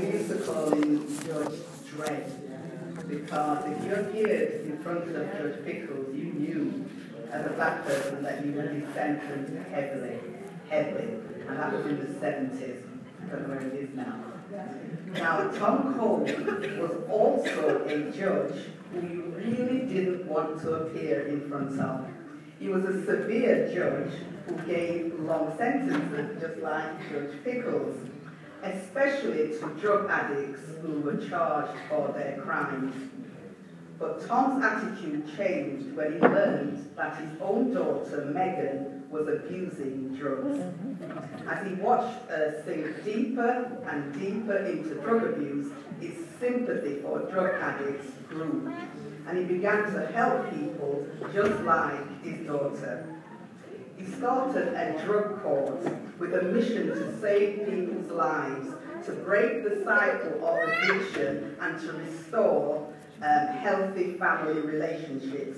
we used to call him Judge Dredd, because if you appeared in front of Judge Pickles, you knew as a black person that you would be sentenced heavily, and that was in the 70s, I don't know where it is now. Now, Tom Cole was also a judge who you really didn't want to appear in front of. He was a severe judge who gave long sentences, just like Judge Pickles, especially to drug addicts who were charged for their crimes. But Tom's attitude changed when he learned that his own daughter, Megan, was abusing drugs. As he watched her sink deeper and deeper into drug abuse, his sympathy for drug addicts grew, and he began to help people just like his daughter. He started a drug court with a mission to save people's lives, to break the cycle of addiction, and to restore healthy family relationships.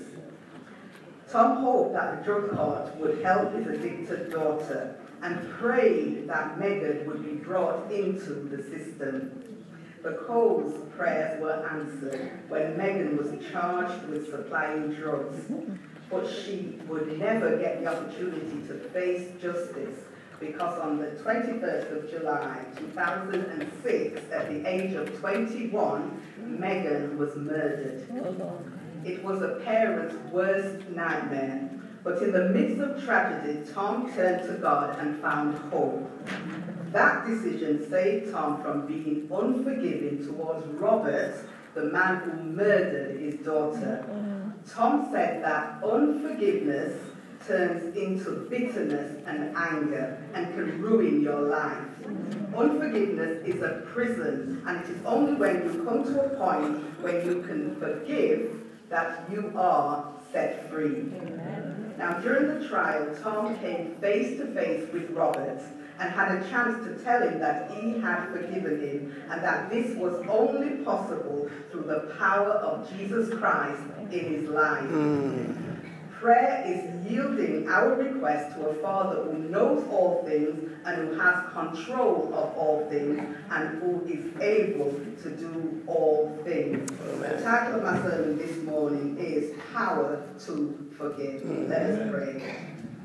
Tom hoped that the drug court would help his addicted daughter and prayed that Megan would be brought into the system. The Coles' prayers were answered when Megan was charged with supplying drugs, but she would never get the opportunity to face justice because on the 21st of July 2006, at the age of 21, Megan was murdered. It was a parent's worst nightmare, but in the midst of tragedy, Tom turned to God and found hope. That decision saved Tom from being unforgiving towards Robert, the man who murdered his daughter. Tom said that unforgiveness turns into bitterness and anger and can ruin your life. Unforgiveness is a prison, and it is only when you come to a point when you can forgive that you are set free. Now, during the trial, Tom came face to face with Robert and had a chance to tell him that he had forgiven him and that this was only possible through the power of Jesus Christ in his life. Prayer is yielding our request to a Father who knows all things and who has control of all things and who is able to do all things. The title of my sermon this morning is Power to Forgive. Let us pray.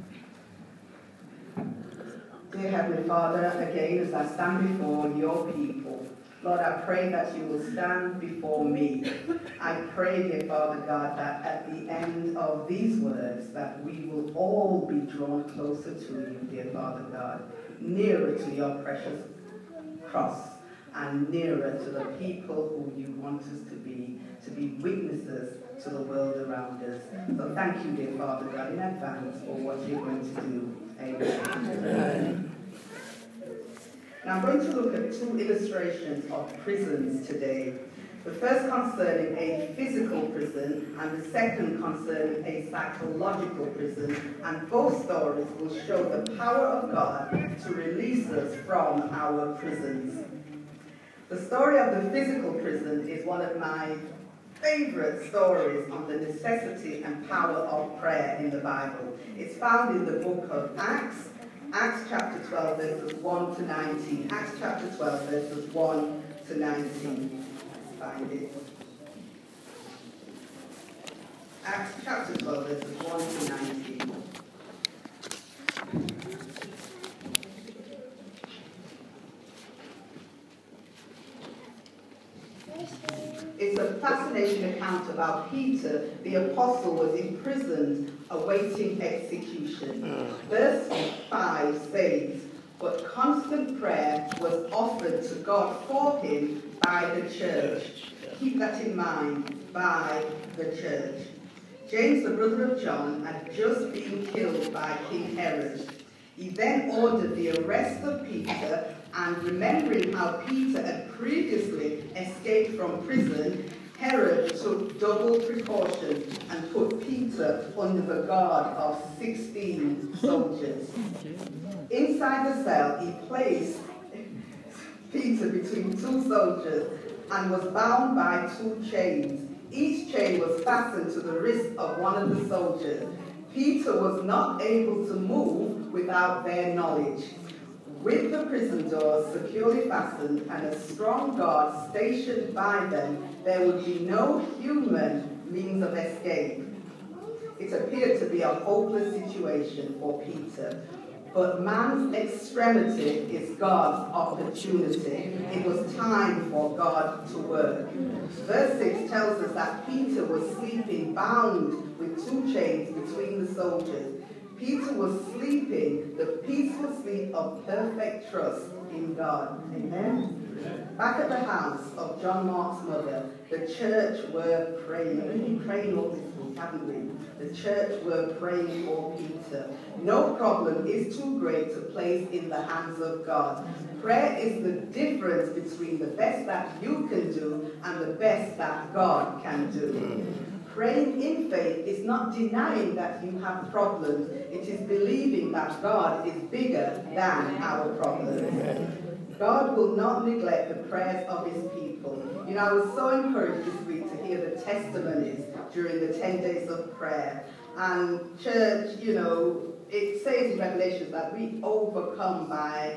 Dear Heavenly Father, again as I stand before your people, Lord, I pray that you will stand before me. I pray, dear Father God, that at the end of these words, that we will all be drawn closer to you, dear Father God, nearer to your precious cross, and nearer to the people who you want us to be witnesses to the world around us. So thank you, dear Father God, in advance for what you're going to do. Amen. Now I'm going to look at two illustrations of prisons today. The first concerning a physical prison and the second concerning a psychological prison, and both stories will show the power of God to release us from our prisons. The story of the physical prison is one of my favorite stories on the necessity and power of prayer in the Bible. It's found in the book of Acts chapter 12, verses 1 to 19. Acts chapter 12, verses 1 to 19. Let's find it. Acts chapter 12, verses 1 to 19. It's a fascinating account of how Peter, the apostle, was imprisoned awaiting execution. Verse 5 says, "But constant prayer was offered to God for him by the church." Keep that in mind, by the church. James, the brother of John, had just been killed by King Herod. He then ordered the arrest of Peter, and remembering how Peter had previously escaped from prison, Herod took double precaution and put Peter under the guard of 16 soldiers. Inside the cell, he placed Peter between two soldiers and was bound by two chains. Each chain was fastened to the wrist of one of the soldiers. Peter was not able to move without their knowledge. With the prison doors securely fastened and a strong guard stationed by them, there would be no human means of escape. It appeared to be a hopeless situation for Peter. But man's extremity is God's opportunity. It was time for God to work. Verse 6 tells us that Peter was sleeping bound with 2 chains between the soldiers. Peter was sleeping the peaceful sleep of perfect trust in God. Amen? Back at the house of John Mark's mother, the church were praying. We've been praying all this week, haven't we? The church were praying for Peter. No problem is too great to place in the hands of God. Prayer is the difference between the best that you can do and the best that God can do. Praying in faith is not denying that you have problems. It is believing that God is bigger than our problems. God will not neglect the prayers of his people. You know, I was so encouraged this week to hear the testimonies during the 10 days of prayer. And church, you know, it says in Revelation that we overcome by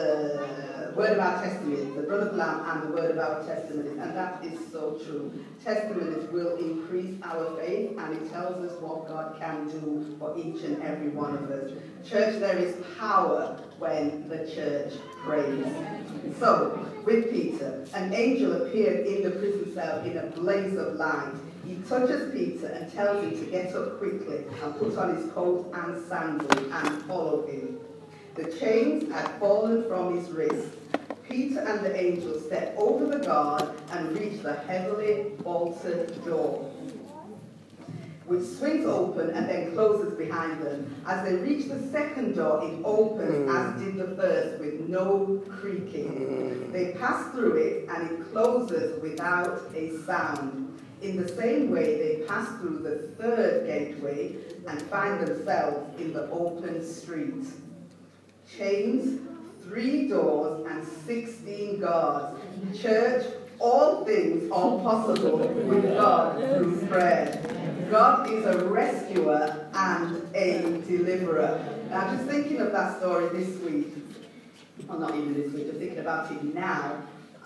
the word of our testimony, the blood of the Lamb and the word of our testimonies. And that is so true. Testimonies will increase our faith, and it tells us what God can do for each and every one of us. Church, there is power when the church prays. So, with Peter, an angel appeared in the prison cell in a blaze of light. He touches Peter and tells him to get up quickly and put on his coat and sandals and follow him. The chains had fallen from his wrists. Peter and the angel stepped over the guard and reached the heavily bolted door, which swings open and then closes behind them. As they reach the second door, it opens as did the first, with no creaking. They pass through it and it closes without a sound. In the same way, they pass through the third gateway and find themselves in the open street. Chains, 3 doors, and 16 guards. Church, all things are possible with God through prayer. God is a rescuer and a deliverer. Now, just thinking of that story this week, well, not even this week, just thinking about it now,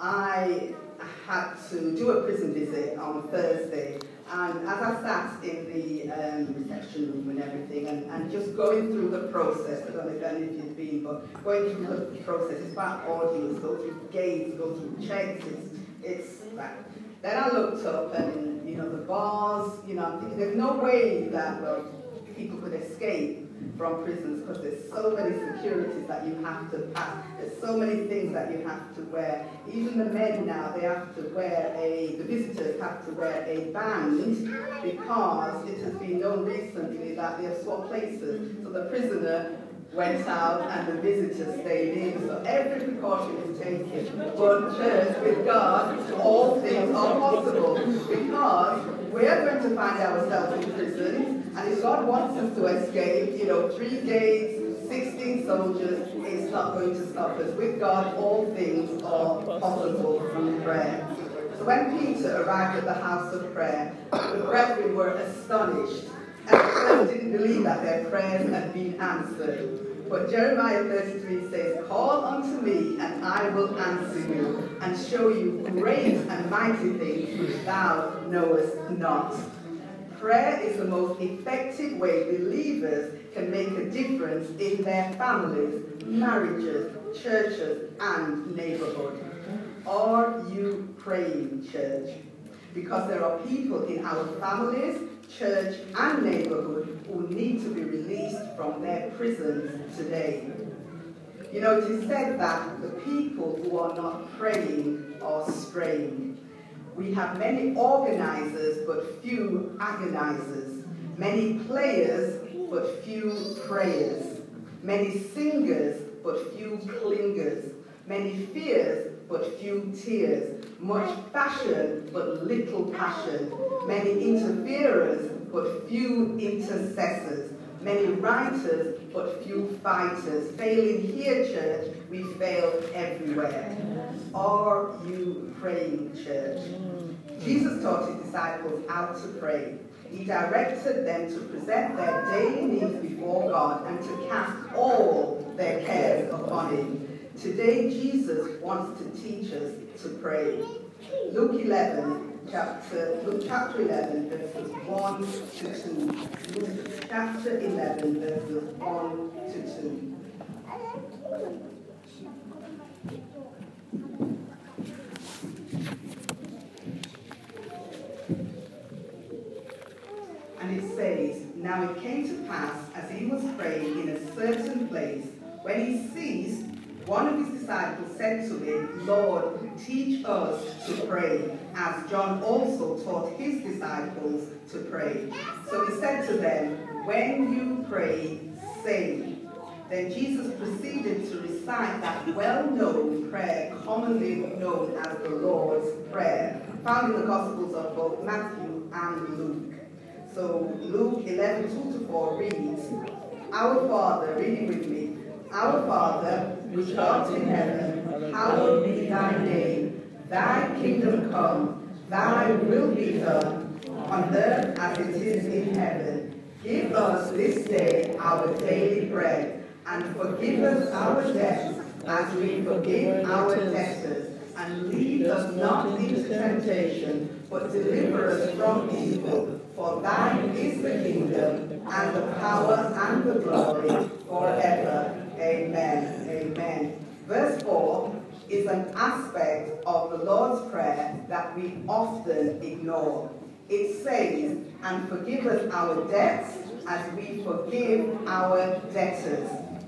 I had to do a prison visit on Thursday, and as I sat in the reception room and everything, and just going through the process, I don't know if any of you've been, but going through the process, it's quite arduous, go through gates, go through checks, it's like. Then I looked up and, you know, the bars, you know, I'm thinking there's no way that, well, people could escape from prisons because there's so many securities that you have to pass. There's so many things that you have to wear. Even the men now, they have to wear the visitors have to wear a band because it has been known recently that they have swapped places. So the prisoner went out and the visitor stayed in. So every precaution is taken. But church, with God, all things are possible because we are going to find ourselves in prison. And if God wants us to escape, you know, 3 gates, 16 soldiers, it's not going to stop us. With God, all things are possible through prayer. So when Peter arrived at the house of prayer, the brethren were astonished and at first didn't believe that their prayers had been answered. But Jeremiah 33 says, "Call unto me, and I will answer you, and show you great and mighty things which thou knowest not." Prayer is the most effective way believers can make a difference in their families, marriages, churches, and neighborhood. Are you praying, church? Because there are people in our families, church, and neighborhood who need to be released from their prisons today. You know, it is said that the people who are not praying are straying. We have many organizers, but few agonizers. Many players, but few prayers. Many singers, but few clingers. Many fears, but few tears. Much fashion, but little passion. Many interferers, but few intercessors. Many writers, but few fighters. Failing here, church, we fail everywhere. Are you praying, church? Jesus taught his disciples how to pray. He directed them to present their daily needs before God and to cast all their cares upon him. Today, Jesus wants to teach us to pray. Luke chapter 11, verses 1 to 2. Luke chapter 11, verses 1 to 2. And it says, "Now it came to pass, as he was praying in a certain place, when he ceased, one of his disciples said to him, 'Lord, teach us to pray, as John also taught his disciples to pray.' So he said to them, 'When you pray, say.' Then Jesus proceeded to recite that well-known prayer commonly known as the Lord's Prayer, found in the Gospels of both Matthew and Luke. So Luke 11:2-4 reads, "Our Father," read it with me, "Our Father, which art in heaven, hallowed be thy name. Thy kingdom come, thy will be done, on earth as it is in heaven. Give us this day our daily bread, and forgive us our debts as we forgive our debtors. And lead us not into temptation, but deliver us from evil. For thine is the kingdom, and the power, and the glory, forever. Amen." Amen. Verse 4 is an aspect of the Lord's Prayer that we often ignore. It says, "And forgive us our debts as we forgive our debtors."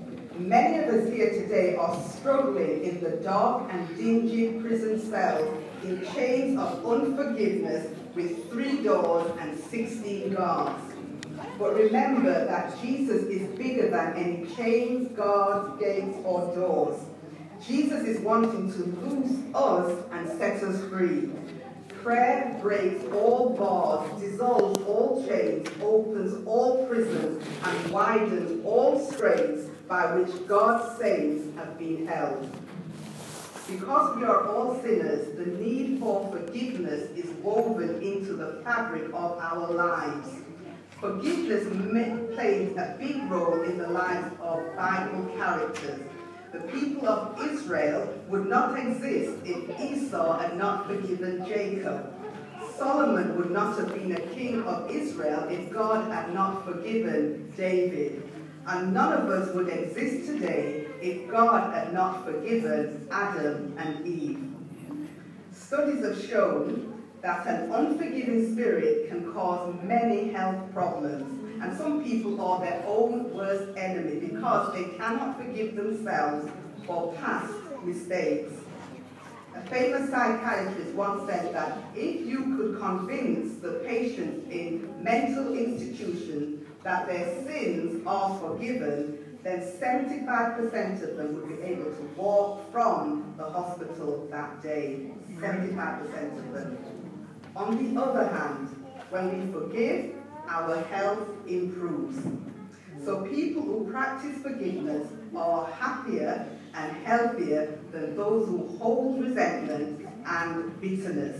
Many of us here today are struggling in the dark and dingy prison cells in chains of unforgiveness with 3 doors and 16 guards. But remember that Jesus is bigger than any chains, guards, gates, or doors. Jesus is wanting to loose us and set us free. Prayer breaks all bars, dissolves all chains, opens all prisons, and widens all straits by which God's saints have been held. Because we are all sinners, the need for forgiveness is woven into the fabric of our lives. Forgiveness plays a big role in the lives of Bible characters. The people of Israel would not exist if Esau had not forgiven Jacob. Solomon would not have been a king of Israel if God had not forgiven David. And none of us would exist today if God had not forgiven Adam and Eve. Studies have shown that an unforgiving spirit can cause many health problems, and some people are their own worst enemy because they cannot forgive themselves for past mistakes. A famous psychiatrist once said that if you could convince the patients in mental institutions that their sins are forgiven, then 75% of them would be able to walk from the hospital that day. 75% of them. On the other hand, when we forgive, our health improves. So people who practice forgiveness are happier and healthier than those who hold resentment and bitterness.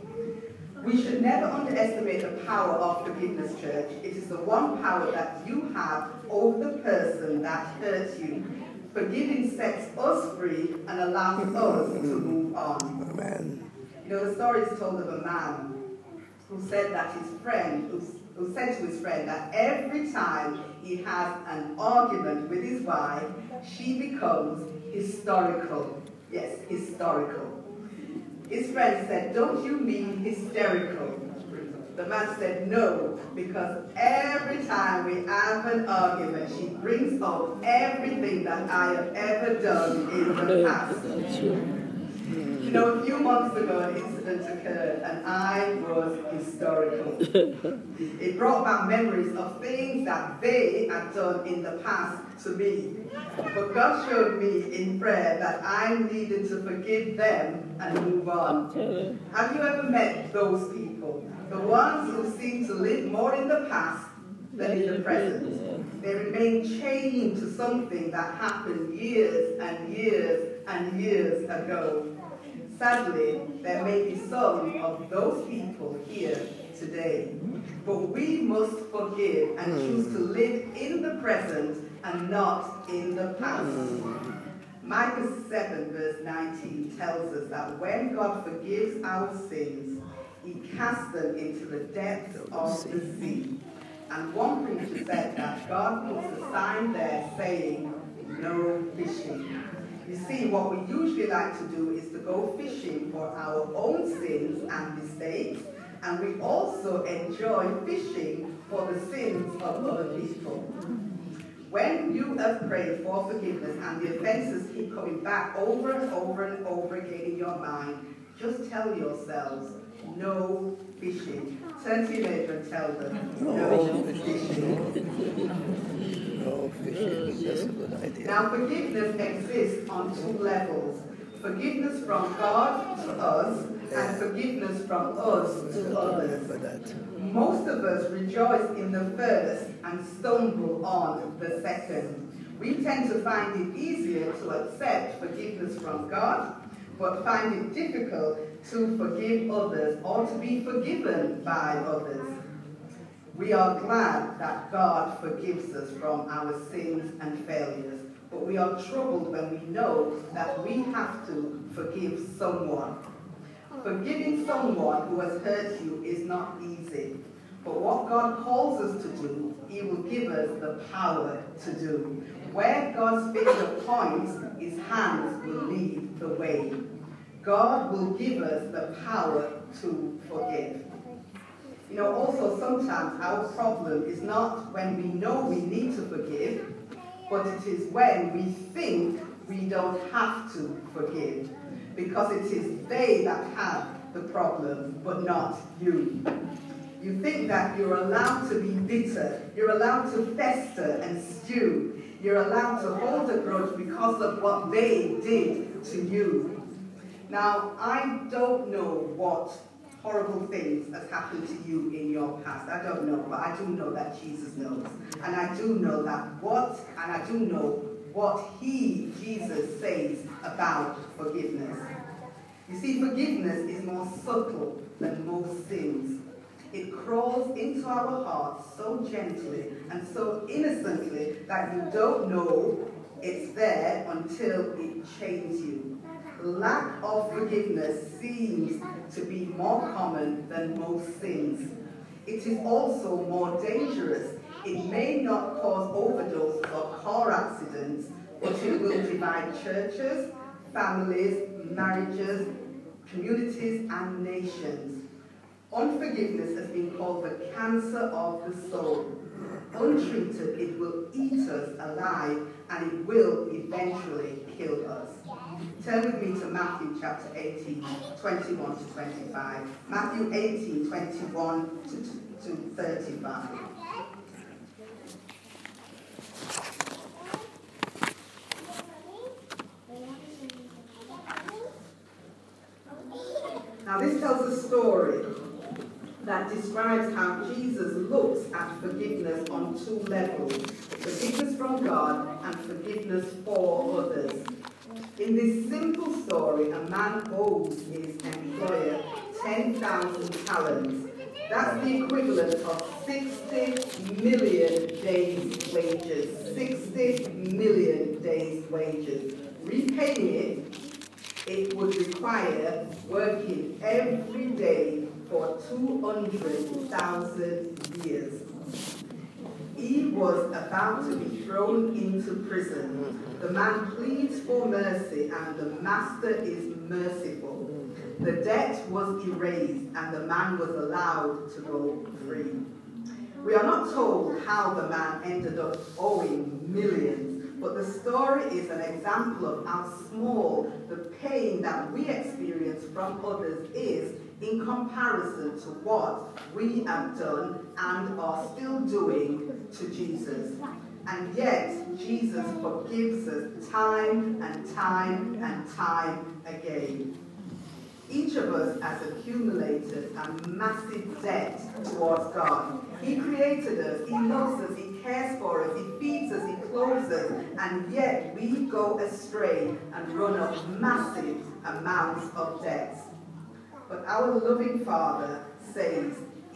We should never underestimate the power of forgiveness, church. It is the one power that you have over the person that hurt you. Forgiving sets us free and allows us to move on. Amen. You know, the story is told of a man who said that his friend, who said to his friend that every time he has an argument with his wife, she becomes historical. Yes, historical. His friend said, "Don't you mean hysterical?" The man said, "No, because every time we have an argument, she brings up everything that I have ever done in the past." You know, a few months ago, an incident occurred, and I was historical. It brought back memories of things that they had done in the past to me. But God showed me in prayer that I needed to forgive them and move on. Have you ever met those people? The ones who seem to live more in the past than in the present. They remain chained to something that happened years and years and years ago. Sadly, there may be some of those people here today. But we must forgive and choose to live in the present and not in the past. Micah 7 verse 19 tells us that when God forgives our sins, he casts them into the depths of the sea. And one preacher said that God puts a sign there saying, no fishing. You see, what we usually like to do is to go fishing for our own sins and mistakes, and we also enjoy fishing for the sins of other people. When you have prayed for forgiveness and the offenses keep coming back over and over and over again in your mind, just tell yourselves, no fishing. Turn to your neighbor and tell them, no fishing. No fishing, that's a good idea. Now, forgiveness exists on two levels. Forgiveness from God to us and forgiveness from us to others. Most of us rejoice in the first and stumble on the second. We tend to find it easier to accept forgiveness from God, but find it difficult to forgive others or to be forgiven by others. We are glad that God forgives us from our sins and failures, but we are troubled when we know that we have to forgive someone. Forgiving someone who has hurt you is not easy, but what God calls us to do, he will give us the power to do. Where God's finger points, his hands will lead the way. God will give us the power to forgive. You know, also sometimes our problem is not when we know we need to forgive, but it is when we think we don't have to forgive, because it is they that have the problem, but not you. You think that you're allowed to be bitter, you're allowed to fester and stew, you're allowed to hold a grudge because of what they did to you. Now, I don't know what horrible things has happened to you in your past. I don't know, but I do know that Jesus knows. And I do know what Jesus says about forgiveness. You see, forgiveness is more subtle than most sins. It crawls into our hearts so gently and so innocently that you don't know it's there until it chains you. Lack of forgiveness seems to be more common than most sins. It is also more dangerous. It may not cause overdoses or car accidents, but it will divide churches, families, marriages, communities, and nations. Unforgiveness has been called the cancer of the soul. Untreated, it will eat us alive, and it will eventually kill us. Turn with me to Matthew chapter 18, 21 to 25. Matthew 18, 21 to 35. Now this tells a story that describes how Jesus looks at forgiveness on two levels: forgiveness from God and forgiveness for others. In this simple story, a man owes his employer 10,000 talents. That's the equivalent of 60 million days' wages. 60 million days' wages. Repaying it would require working every day for 200,000 years. He was about to be thrown into prison. The man pleads for mercy, and the master is merciful. The debt was erased, and the man was allowed to go free. We are not told how the man ended up owing millions, but the story is an example of how small the pain that we experience from others is in comparison to what we have done and are still doing to Jesus. And yet, Jesus forgives us time and time and time again. Each of us has accumulated a massive debt towards God. He created us, he loves us, he cares for us, he feeds us, he clothes us, and yet we go astray and run up massive amounts of debts. But our loving Father says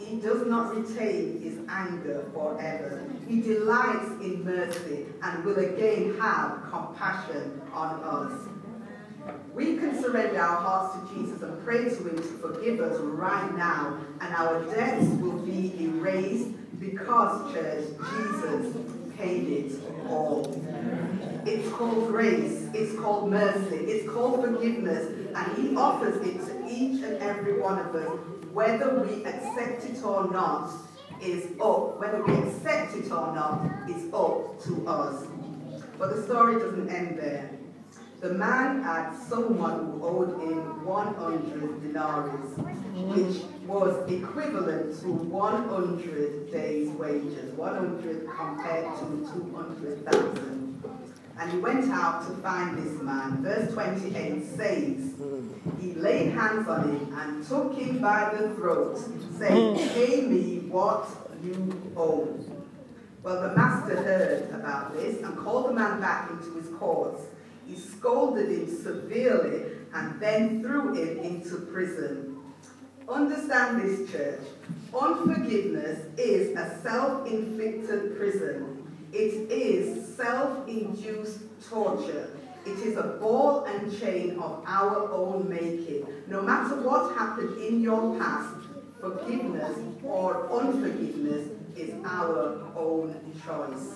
He does not retain his anger forever. He delights in mercy and will again have compassion on us. We can surrender our hearts to Jesus and pray to him to forgive us right now, and our debts will be erased because, church, Jesus paid it all. It's called grace, it's called mercy, it's called forgiveness, and he offers it to each and every one of us. Whether we accept it or not is up. Whether we accept it or not is up to us. But the story doesn't end there. The man had someone who owed him 100 denarii, which was equivalent to 100 days' wages. 100 compared to 200,000. And he went out to find this man. Verse 28 says, he laid hands on him and took him by the throat, saying, pay me what you owe. Well, the master heard about this and called the man back into his courts. He scolded him severely and then threw him into prison. Understand this, church. Unforgiveness is a self-inflicted prison. It is self-induced torture. It is a ball and chain of our own making. No matter what happened in your past, forgiveness or unforgiveness is our own choice.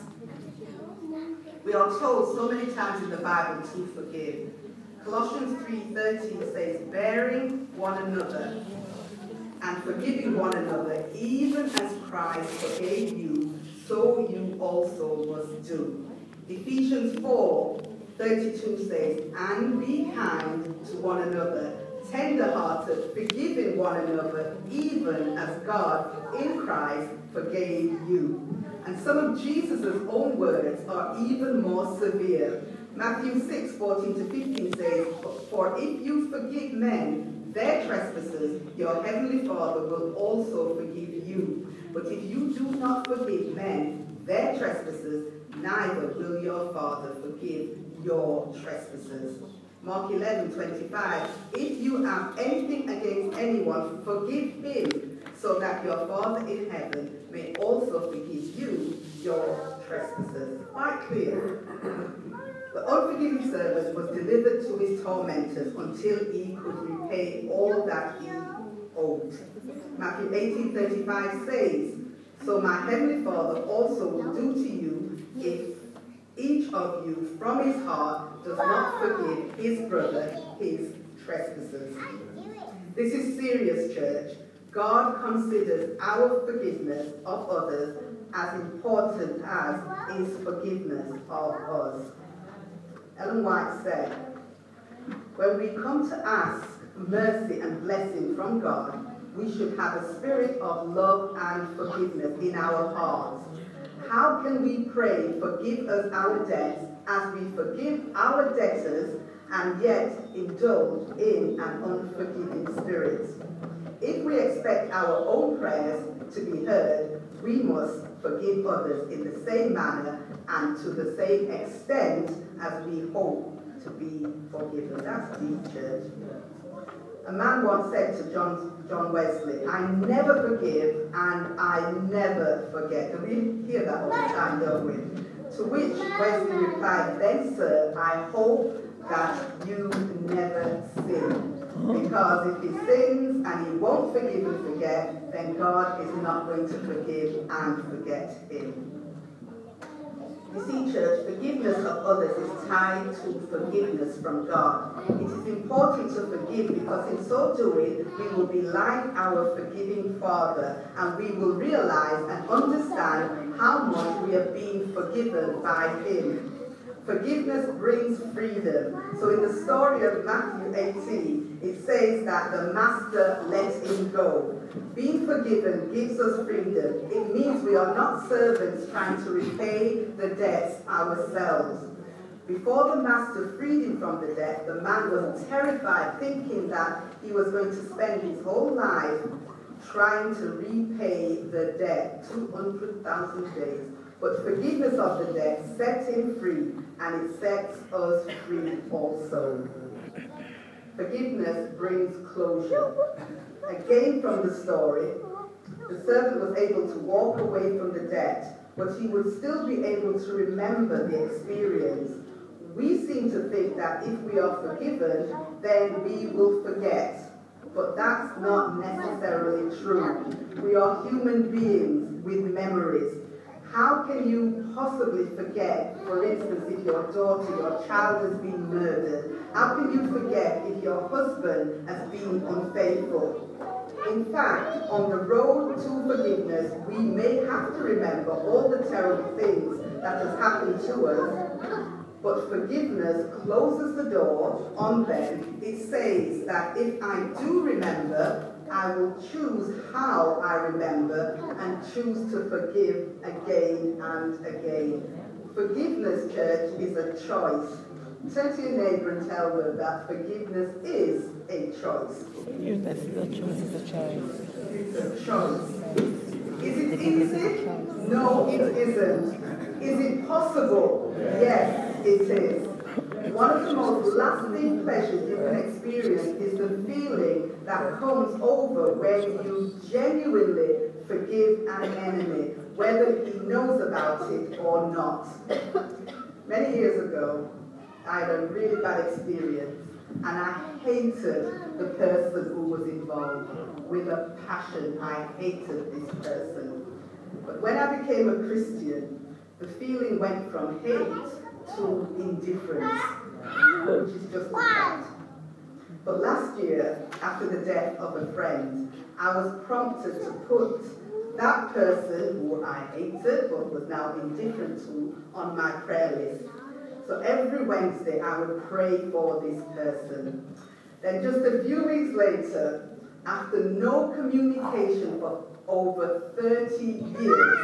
We are told so many times in the Bible to forgive. Colossians 3:13 says, bearing one another and forgiving one another, even as Christ forgave you, so you also must do. Ephesians 4:32 says, and be kind to one another, tender-hearted, forgiving one another, even as God in Christ forgave you. And some of Jesus' own words are even more severe. Matthew 6:14-15 says, for if you forgive men their trespasses, your heavenly Father will also forgive you. But if you do not forgive men their trespasses, neither will your Father forgive your trespasses. Mark 11:25, if you have anything against anyone, forgive him, so that your Father in heaven may also forgive you your trespasses. Quite clear. The unforgiving servant was delivered to his tormentors until he could repay all that he owed. Matthew 18:35 says, so my heavenly Father also will do to you if each of you from his heart does not forgive his brother his trespasses. This is serious, church. God considers our forgiveness of others as important as his forgiveness of us. Ellen White said, when we come to ask mercy and blessing from God, we should have a spirit of love and forgiveness in our hearts. How can we pray, forgive us our debts, as we forgive our debtors, and yet indulge in an unforgiving spirit? If we expect our own prayers to be heard, we must forgive others in the same manner and to the same extent as we hope to be forgiven. That's deep, church. A man once said to John Wesley, I never forgive and I never forget. And we hear that all the time, don't we? To which Wesley replied, then, sir, I hope that you never sin. Because if he sins and he won't forgive and forget, then God is not going to forgive and forget him. You see, church, forgiveness of others is tied to forgiveness from God. It is important to forgive because in so doing, we will be like our forgiving Father, and we will realize and understand how much we are being forgiven by him. Forgiveness brings freedom. So in the story of Matthew 18, it says that the master let him go. Being forgiven gives us freedom. It means we are not servants trying to repay the debts ourselves. Before the master freed him from the debt, the man was terrified, thinking that he was going to spend his whole life trying to repay the debt, 200,000 days. But forgiveness of the debt sets him free, and it sets us free also. Forgiveness brings closure. Again from the story, The servant was able to walk away from the debt, but he would still be able to remember the experience. We seem to think that if we are forgiven, then we will forget. But that's not necessarily true. We are human beings with memories. How can you possibly forget, for instance, if your daughter, your child has been murdered? How can you forget if your husband has been unfaithful? In fact, on the road to forgiveness, we may have to remember all the terrible things that has happened to us, but forgiveness closes the door on them. It says that if I do remember, I will choose how I remember and choose to forgive again and again. Forgiveness, church, is a choice. Turn to your neighbour and tell them that forgiveness is a choice. Forgiveness is a choice. It's a choice. It's a choice. Is it easy? No, it isn't. Is it possible? Yes, it is. One of the most lasting pleasures you can experience is the feeling that comes over when you genuinely forgive an enemy, whether he knows about it or not. Many years ago, I had a really bad experience, and I hated the person who was involved. With a passion, I hated this person. But when I became a Christian, the feeling went from hate to indifference, which is just a fact. But last year, after the death of a friend, I was prompted to put that person who I hated but was now indifferent to on my prayer list. So every Wednesday I would pray for this person. Then just a few weeks later, after no communication for over 30 years,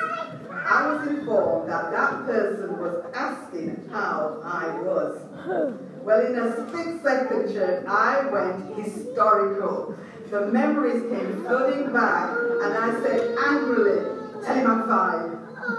I was informed that that person was asking how I was. Well, in a split-second, church, I went historical. The memories came flooding back, and I said angrily, "Tell him I'm fine."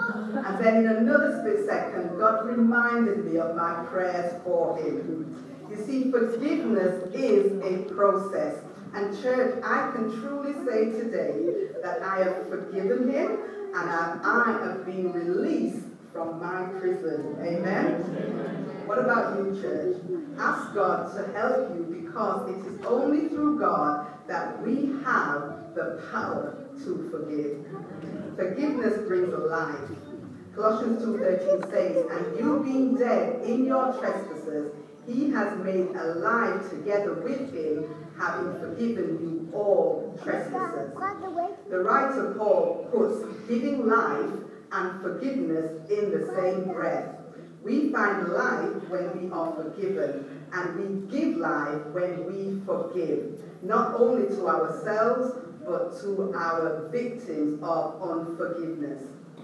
And then in another split second, God reminded me of my prayers for him. You see, forgiveness is a process. And church, I can truly say today that I have forgiven him and I have been released from my prison. Amen? What about you, church? Ask God to help you, because it is only through God that we have the power to forgive. Forgiveness brings life. Colossians 2:13 says, "And you being dead in your trespasses, he has made alive together with him, having forgiven you all trespasses." The writer Paul puts giving life and forgiveness in the same breath. We find life when we are forgiven, and we give life when we forgive, not only to ourselves, but to our victims of unforgiveness.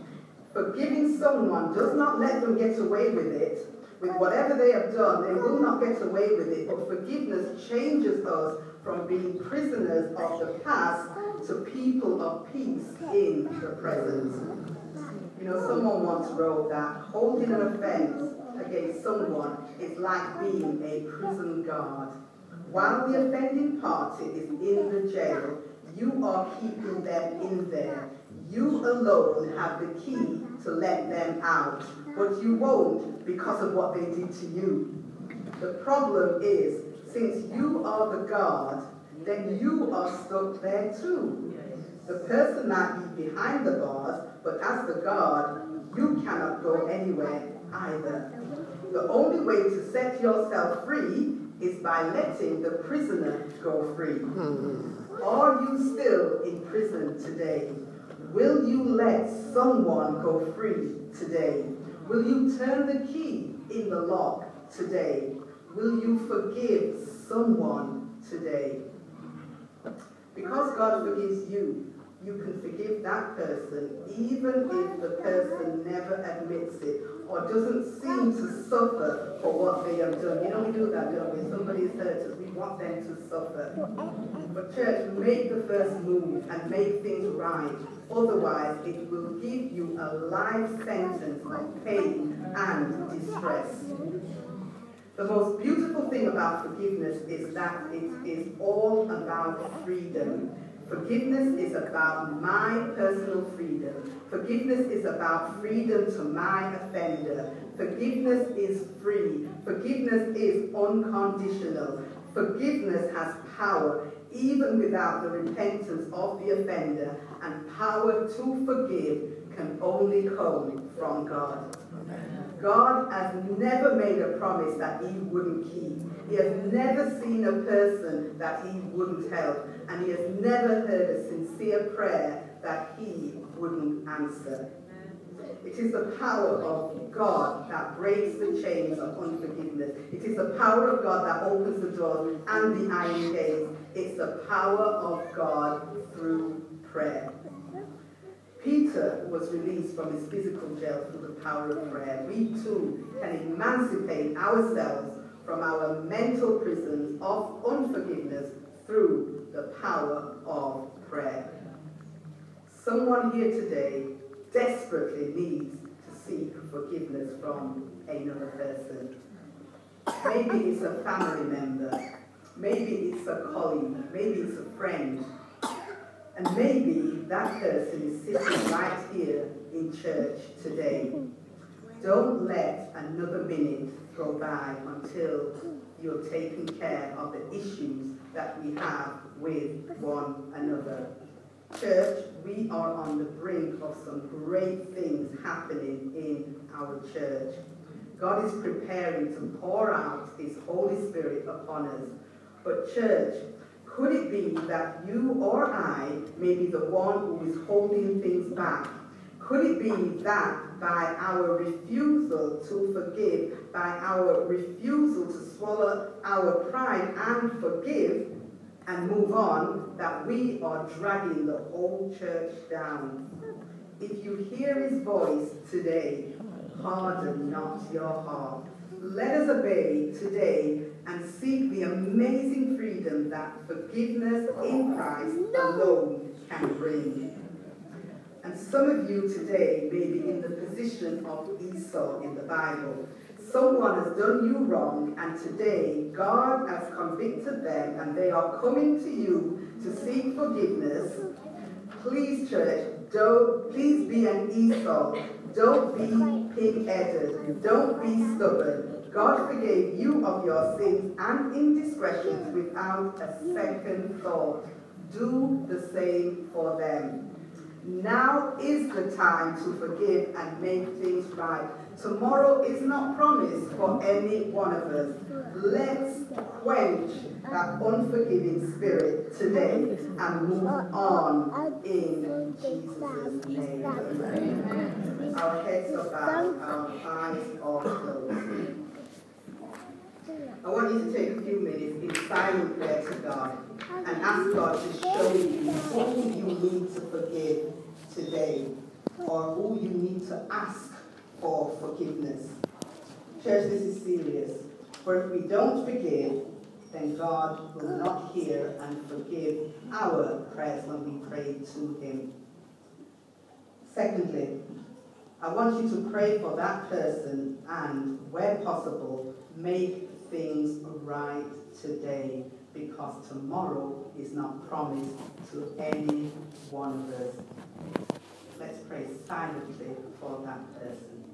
Forgiving someone does not let them get away with it. With whatever they have done, they will not get away with it. But forgiveness changes us from being prisoners of the past to people of peace in the present. You know, someone once wrote that holding an offense against someone is like being a prison guard. While the offending party is in the jail, you are keeping them in there. You alone have the key to let them out, but you won't because of what they did to you. The problem is, since you are the guard, then you are stuck there too. The person might be behind the bars, but as the guard, you cannot go anywhere either. The only way to set yourself free is by letting the prisoner go free. Are you still in prison today? Will you let someone go free today? Will you turn the key in the lock today? Will you forgive someone today? Because God forgives you, you can forgive that person, even if the person never admits it or doesn't seem to suffer for what they have done. You know, we do that, don't we? Somebody's hurt us, we want them to suffer. But church, make the first move and make things right. Otherwise, it will give you a life sentence of pain and distress. The most beautiful thing about forgiveness is that it is all about freedom. Forgiveness is about my personal freedom. Forgiveness is about freedom to my offender. Forgiveness is free. Forgiveness is unconditional. Forgiveness has power, even without the repentance of the offender, and power to forgive can only come from God. God has never made a promise that he wouldn't keep. He has never seen a person that he wouldn't help. And he has never heard a sincere prayer that he wouldn't answer. It is the power of God that breaks the chains of unforgiveness. It is the power of God that opens the doors and the iron gates. It's the power of God through prayer. Peter was released from his physical jail through the power of prayer. We too can emancipate ourselves from our mental prisons of unforgiveness through the power of prayer. Someone here today desperately needs to seek forgiveness from another person. Maybe it's a family member, maybe it's a colleague, maybe it's a friend, and maybe that person is sitting right here in church today. Don't let another minute go by until you're taking care of the issues that we have with one another. Church, we are on the brink of some great things happening in our church. God is preparing to pour out his Holy Spirit upon us. But church, could it be that you or I may be the one who is holding things back? Could it be that by our refusal to forgive, by our refusal to swallow our pride and forgive and move on, that we are dragging the whole church down? If you hear his voice today, harden not your heart. Let us obey today and seek the amazing freedom that forgiveness in Christ alone can bring. And some of you today may be in the position of Esau in the Bible. Someone has done you wrong, and today God has convicted them, and they are coming to you to seek forgiveness. Please, church, please be an Esau. Don't be pig-headed. Don't be stubborn. God forgave you of your sins and indiscretions without a second thought. Do the same for them. Now is the time to forgive and make things right. Tomorrow is not promised for any one of us. Let's quench that unforgiving spirit today and move on in Jesus' name. Our heads are bowed, our eyes are closed. I want you to take a few minutes in silent prayer to God and ask God to show you who you need to forgive today, or who you need to ask for forgiveness. Church, this is serious. For if we don't forgive, then God will not hear and forgive our prayers when we pray to him. Secondly, I want you to pray for that person and, where possible, make things right today, because tomorrow is not promised to any one of us. Let's pray silently for that person.